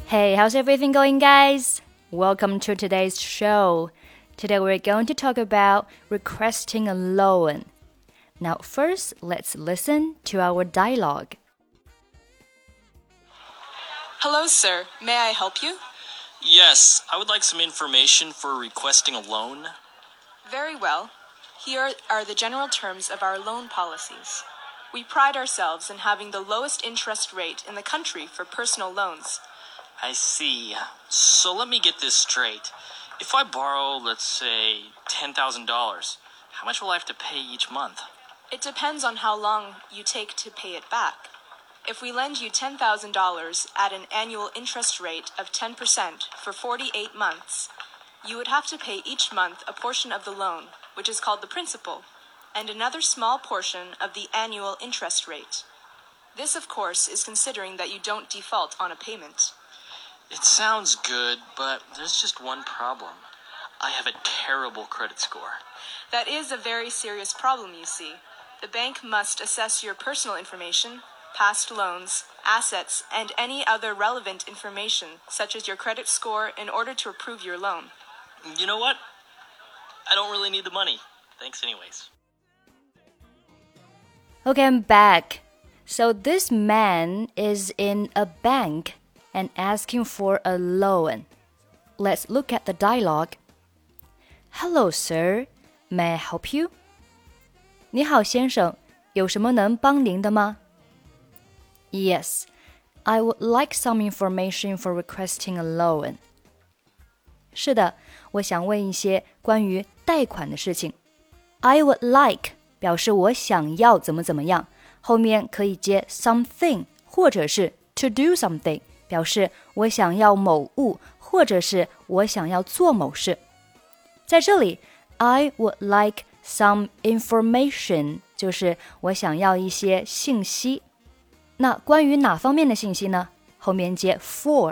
Hey, how's everything going, guys? Welcome to today's show. Today we're going to talk about requesting a loan. Now, first, let's listen to our dialogue. Hello, sir. May I help you? Yes, I would like some information for requesting a loan. Very well. Here are the general terms of our loan policies. We pride ourselves in having the lowest interest rate in the country for personal loans. I see. So let me get this straight. If I borrow, let's say, $10,000, how much will I have to pay each month? It depends on how long you take to pay it back. If we lend you $10,000 at an annual interest rate of 10% for 48 months, you would have to pay each month a portion of the loan, which is called the principal, and another small portion of the annual interest rate. This, of course, is considering that you don't default on a payment. It sounds good, but there's just one problem. I have a terrible credit score. That is a very serious problem, you see. The bank must assess your personal information, past loans, assets, and any other relevant information, such as your credit score, in order to approve your loan. You know what? I don't really need the money. Thanks anyways. Okay, I'm back. So this man is in a bank and asking for a loan. Let's look at the dialogue. Hello, sir. May I help you? 你好，先生，有什么能帮您的吗？ Yes, I would like some information for requesting a loan. 是的，我想问一些关于贷款的事情。I would like 表示我想要怎么怎么样，后面可以接 something 或者是 to do something， 表示我想要某物，或者是我想要做某事。在这里 I would like some information 就是我想要一些信息。那关于哪方面的信息呢？后面接 for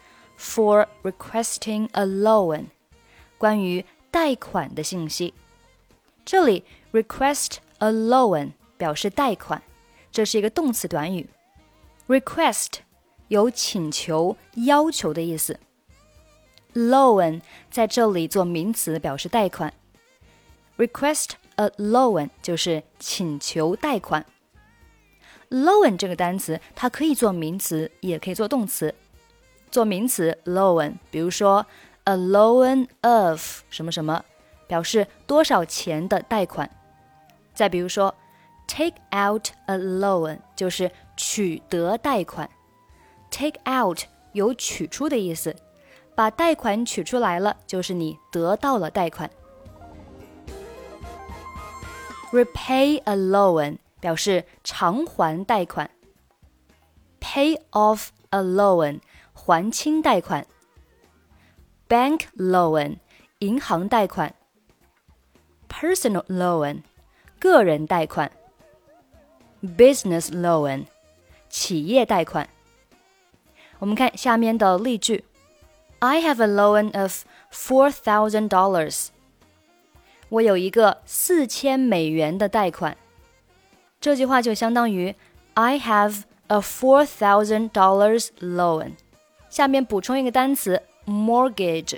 requesting a loan 关于贷款的信息。这里 request a loan 表示贷款，这是一个动词短语。request 有请求、要求的意思。loan 在这里做名词表示贷款。request a loan 就是请求贷款。loan 这个单词它可以做名词，也可以做动词。做名词 loan 比如说 a loan of 什么什么，表示多少钱的贷款。再比如说 take out a loan 就是取得贷款。take out 有取出的意思，把贷款取出来了，就是你得到了贷款。repay a loan 表示偿还贷款。pay off a loan 还清贷款。bank loan 银行贷款。personal loan 个人贷款。business loan 企业贷款。我们看下面的例句。I have a loan of $4,000. 我有一个$4000的贷款。这句话就相当于 I have a $4,000 loan. 下面补充一个单词 mortgage.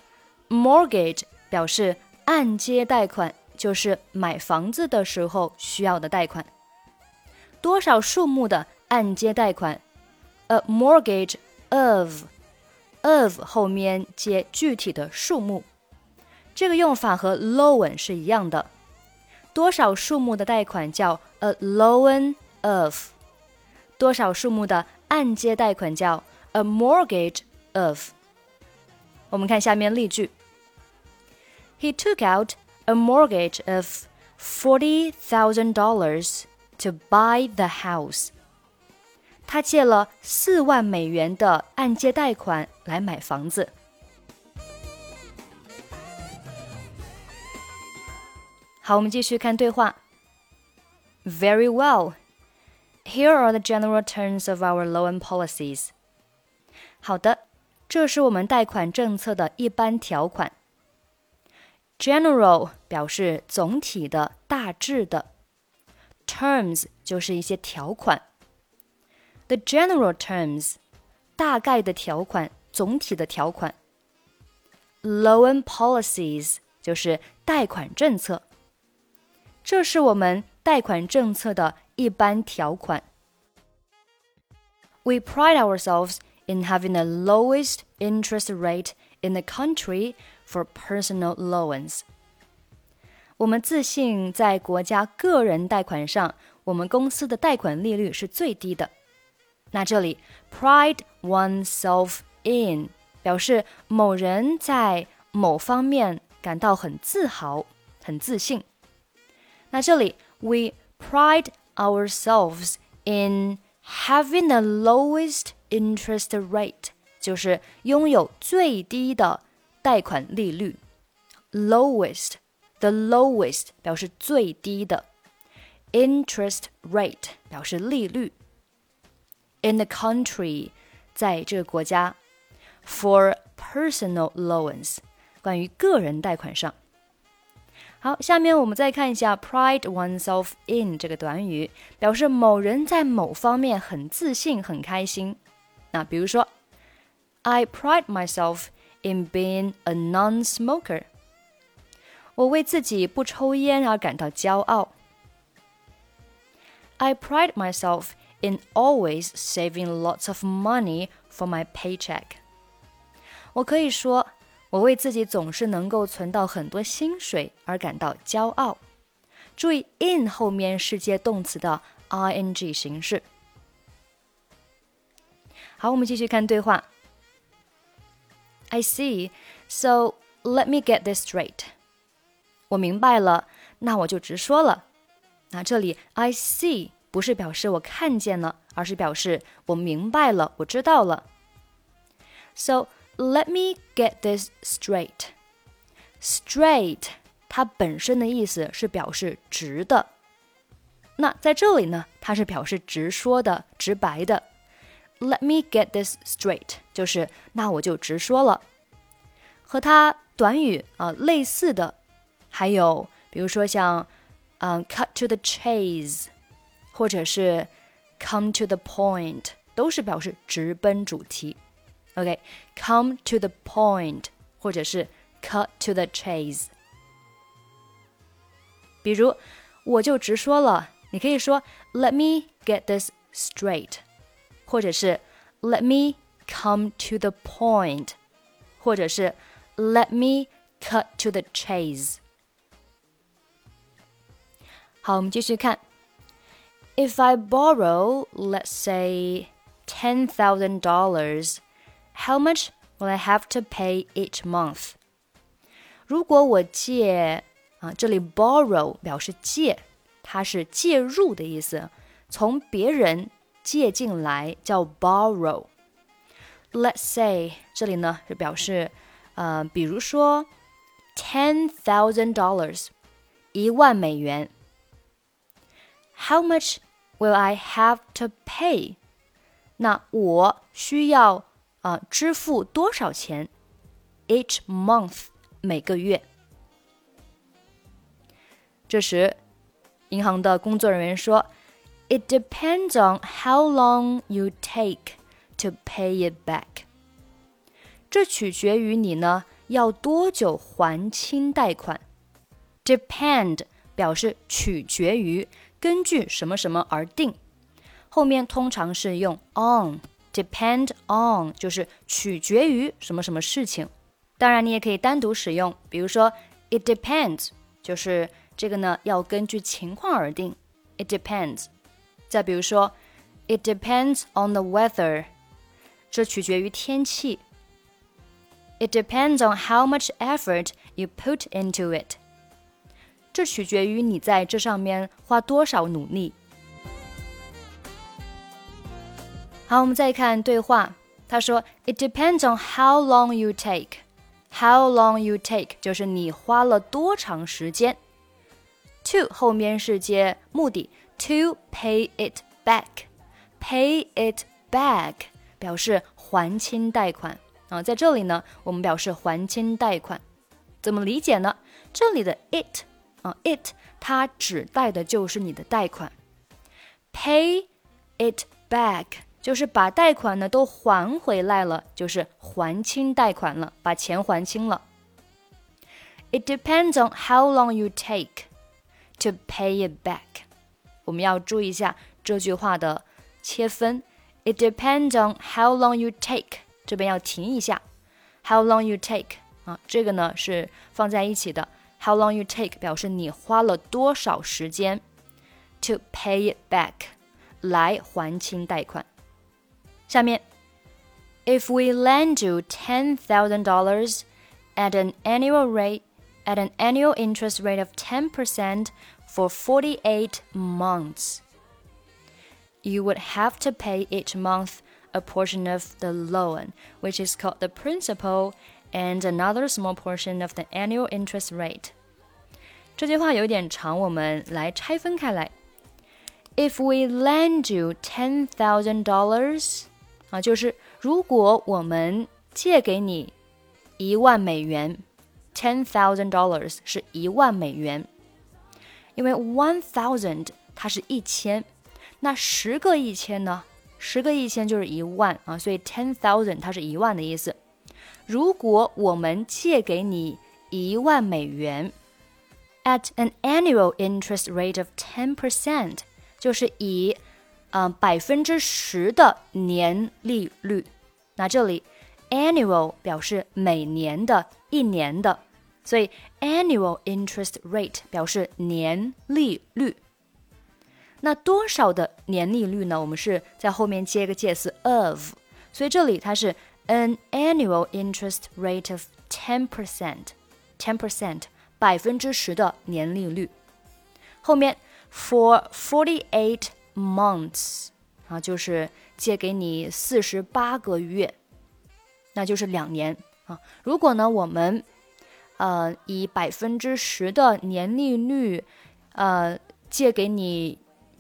Mortgage 表示按揭贷款，就是买房子的时候需要的贷款。多少数目的按揭贷款 A mortgage of后面接具体的数目。这个用法和 loan 是一样的。多少数目的贷款叫 a loan of， 多少数目的按揭贷款叫 a mortgage of。 我们看下面例句。He took out a mortgage of $40,000 to buy the house. 他借了$4万的按揭贷款来买房子。好，我们继续看对话。Very well. Here are the general terms of our loan policies. 好的，这是我们贷款政策的一般条款。General 表示总体的、大致的。Terms 就是一些条款。The general terms 大概的条款，总体的条款。Loan policies 就是贷款政策，这是我们贷款政策的一般条款。We pride ourselves in having the lowest interest rate in the country for personal loans. 我们自信在国家个人贷款上，我们公司的贷款利率是最低的。那这里 pride oneself in 表示某人在某方面感到很自豪、很自信。那这里 we pride ourselves in having the lowest interest rate 就是拥有最低的贷款利率。Lowest The lowest 表示最低的 Interest rate 表示利率 In the country 在这个国家 For personal loans 关于个人贷款上。好，下面我们再看一下 pride oneself in 这个短语，表示某人在某方面很自信、很开心。那比如说 I pride myself in being a non-smoker我为自己不抽烟而感到骄傲。I pride myself in always saving lots of money for my paycheck. 我可以说，我为自己总是能够存到很多薪水而感到骄傲。注意 in 后面是接动词的 ing 形式。好，我们继续看对话。I see, so let me get this straight.我明白了，那我就直说了。那这里 I see 不是表示我看见了，而是表示我明白了，我知道了。So let me get this straight. Straight 它本身的意思是表示直的。那在这里呢，它是表示直说的、直白的。Let me get this straight 就是那我就直说了。和它短语类似的还有比如说像cut to the chase 或者是 come to the point 都是表示直奔主题。OK, come to the point 或者是 cut to the chase。 比如我就直说了，你可以说 let me get this straight 或者是 let me come to the point 或者是 let me cut to the chase。好，我们继续看。If I borrow, let's say, $10,000, how much will I have to pay each month? 如果我借这里 borrow 表示借，它是介入的意思，从别人借进来叫 borrow。Let's say 这里呢是表示比如说 $10,000 $10,000 How much will I have to pay? 那我需要支付多少钱 each month 每个月。这时银行的工作人员说 It depends on how long you take to pay it back. 这取决于你呢要多久还清贷款。 Depend 表示取决于，根据什么什么而定，后面通常是用 on depend on 就是取决于什么什么事情。当然你也可以单独使用，比如说 it depends 就是这个呢要根据情况而定， it depends。 再比如说 it depends on the weather 这取决于天气， it depends on how much effort you put into it这取决于你在这上面花多少努力。好，我们再看对话。他说 It depends on how long you take. How long you take 就是你花了多长时间。To 后面是接目的 To pay it back. Pay it back 表示还清贷款。在这里呢，我们表示还清贷款。怎么理解呢？这里的 it它指代的就是你的贷款。Pay it back 就是把贷款呢都还回来了，就是还清贷款了，把钱还清了。It depends on how long you take to pay it back. 我们要注意一下这句话的切分。It depends on how long you take. 这边要停一下。How long you take 这个呢是放在一起的。How long you take 表示你花了多少时间 to pay it back 来还清贷款。下面 If we lend you $10,000 at an annual interest rate of 10% for 48 months, you would have to pay each month a portion of the loan, which is called the principal, and another small portion of the annual interest rate. 这句话有点长，我们来拆分开来。If we lend you $10,000 就是如果我们借给你$10,000 $10,000 是$10,000，因为1000它是1000，那10个1000呢？10个1000就是10000所以10,000它是10000的意思。如果我们借给你$10,000 at an annual interest rate of 10%， 就是以10%的年利率。那这里 annual 表示每年的、一年的，所以 annual interest rate 表示年利率。那多少的年利率呢？我们是在后面接一个介词 of， 所以这里它是 an annual interest rate of 10%， 10% 的年利率。后面 for 48 months 就是借给你48个月，那就是2年如果呢我们以10%的年利率借给你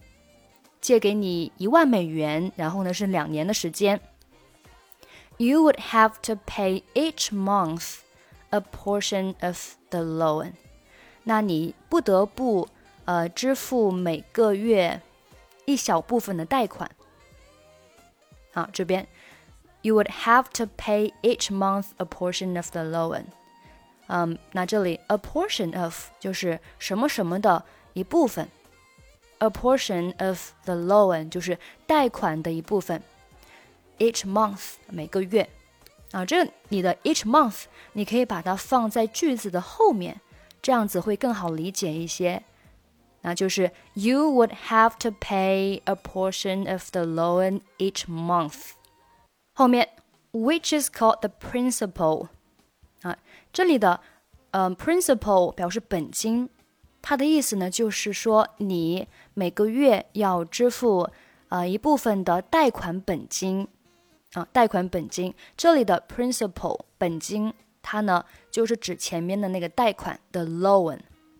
$10,000，然后呢是2年的时间。You would have to pay each month a portion of the loan. 那你不得不支付每个月一小部分的贷款。好，这边 You would have to pay each month a portion of the loan. 那这里 a portion of 就是什么什么的一部分。A portion of the loan 就是贷款的一部分。Each month 每个月这你的 each month 你可以把它放在句子的后面，这样子会更好理解一些。那就是 You would have to pay a portion of the loan each month. 后面 which is called the principal. 这里的principal 表示本金，它的意思呢就是说你每个月要支付一部分的贷款本金贷款本金。这里的 principal 本金，它呢就是指前面的那个贷款 the loan。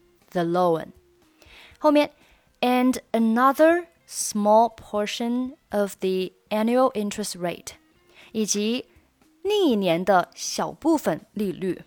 后面 and another small portion of the annual interest rate， 以及另一年的小部分利率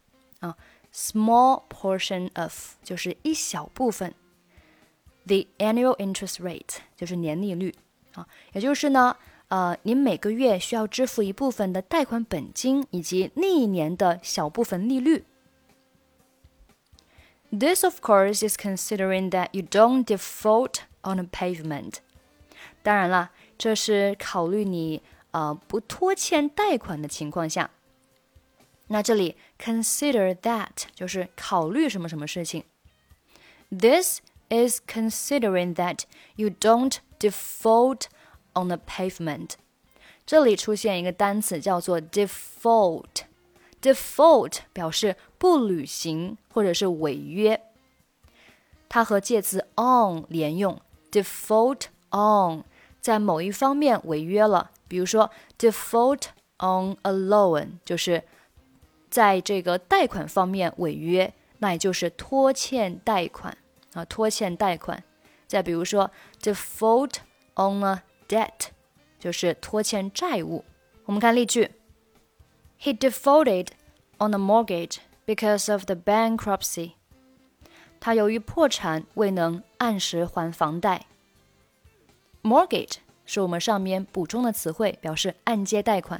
small portion of 就是一小部分， the annual interest rate 就是年利率也就是呢你每个月需要支付一部分的贷款本金以及另一年的小部分利率。This of course is considering that you don't default on a payment. 当然了，这是考虑你不拖欠贷款的情况下。那这里 consider that 就是考虑什么什么事情。This is considering that you don't default on the pavement. 这里出现一个单词叫做 default. Default 表示不履行或者是违约，它和介词 on 连用。Default on 在某一方面违约了，比如说 default on a loan 就是在这个贷款方面违约，那也就是拖欠贷款拖欠贷款。再比如说 default on a debt 就是拖欠债务。我们看例句 He defaulted on a mortgage because of the bankruptcy. 他由于破产未能按时还房贷。Mortgage 是我们上面补充的词汇，表示按揭贷款。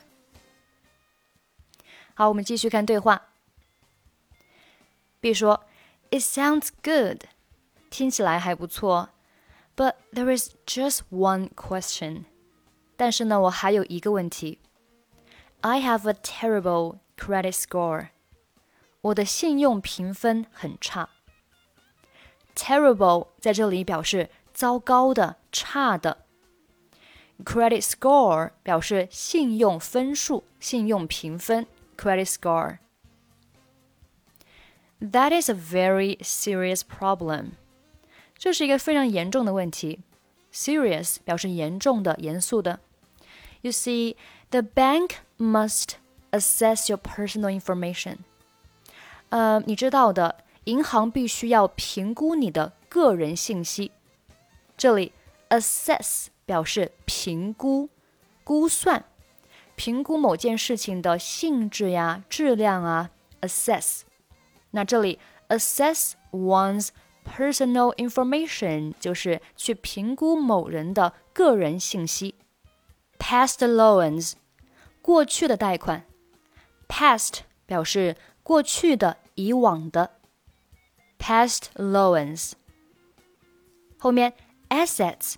好，我们继续看对话。B 说 It sounds good， 听起来还不错。But there is just one question. 但是呢，我还有一个问题。I have a terrible credit score. 我的信用评分很差。Terrible 在这里表示糟糕的、差的。Credit score 表示信用分数、信用评分。Credit score. That is a very serious problem. 这是一个非常严重的问题。Serious 表示严重的、严肃的。You see, the bank must assess your personal information. 你知道的，银行必须要评估你的个人信息。这里 assess 表示评估、估算，评估某件事情的性质呀、质量啊 assess。那这里 assess one's personal information 就是去评估某人的个人信息。Past loans 过去的贷款。Past 表示过去的、以往的。Past loans。后面 assets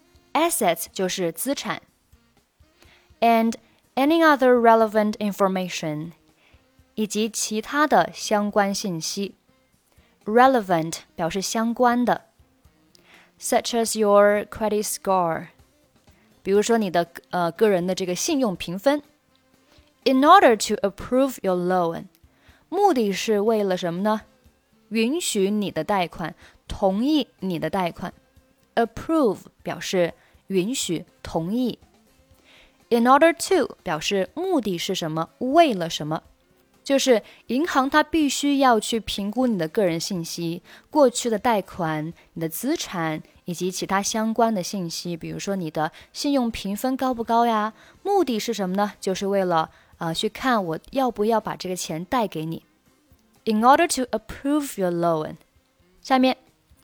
assets 就是资产。And any other relevant information 以及其他的相关信息。Relevant 表示相关的。Such as your credit score 比如说你的个人的这个信用评分。In order to approve your loan 目的是为了什么呢？允许你的贷款，同意你的贷款。Approve 表示允许、同意。In order to 表示目的是什么，为了什么。就是银行它必须要去评估你的个人信息、过去的贷款、你的资产以及其他相关的信息，比如说你的信用评分高不高呀？目的是什么呢？就是为了去看我要不要把这个钱贷给你。In order to approve your loan. 下面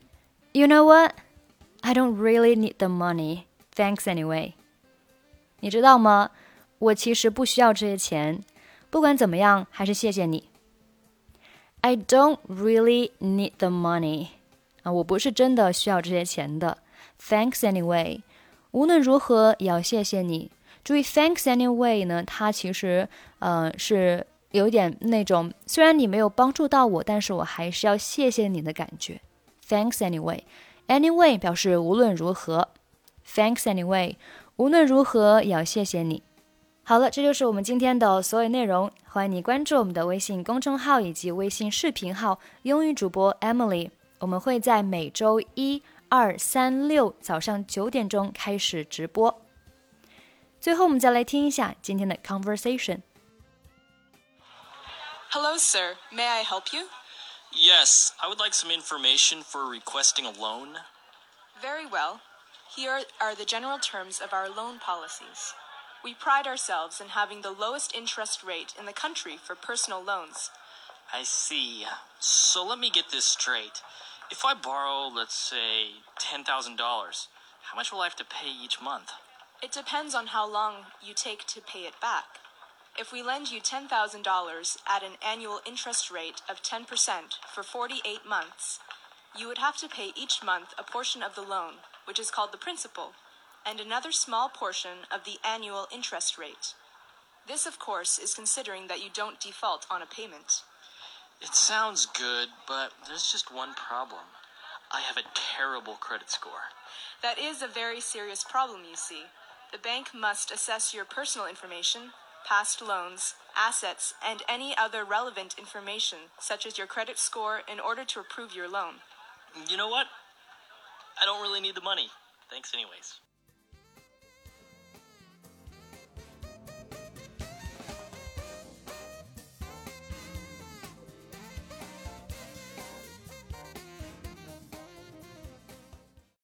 You know what? I don't really need the money. Thanks anyway. 你知道吗？我其实不需要这些钱。不管怎么样，还是谢谢你。I don't really need the money. 我不是真的需要这些钱的。Thanks anyway. 无论如何也要谢谢你。注意 thanks anyway 呢，它其实是有点那种虽然你没有帮助到我，但是我还是要谢谢你的感觉。Thanks anyway. Anyway 表示无论如何。Thanks anyway. 无论如何也要谢谢你。好了，这就是我们今天的所有内容。欢迎你关注我们的微信公众号以及微信视频号英语主播 Emily。我们会在每周1、2、3、6早上9点钟开始直播。最后我们再来听一下今天的 conversation。 Hello, sir. May I help you? Yes, I would like some information for requesting a loan. Very well. Here are the general terms of our loan policies. We pride ourselves in having the lowest interest rate in the country for personal loans. I see. So let me get this straight. If I borrow, let's say, $10,000, how much will I have to pay each month? It depends on how long you take to pay it back. If we lend you $10,000 at an annual interest rate of 10% for 48 months, you would have to pay each month a portion of the loan, which is called the principal, and another small portion of the annual interest rate. This, of course, is considering that you don't default on a payment. It sounds good, but there's just one problem. I have a terrible credit score. That is a very serious problem, you see. The bank must assess your personal information, past loans, assets, and any other relevant information, such as your credit score, in order to approve your loan. You know what? I don't really need the money. Thanks anyways.